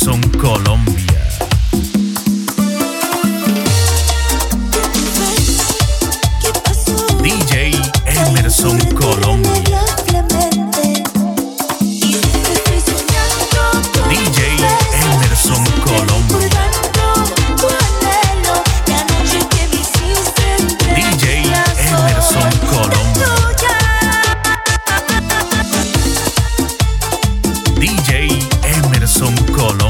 Emerson Colombia. DJ Emerson Colombia. DJ Emerson Colombia. DJ Emerson Colombia. DJ Emerson Colombia.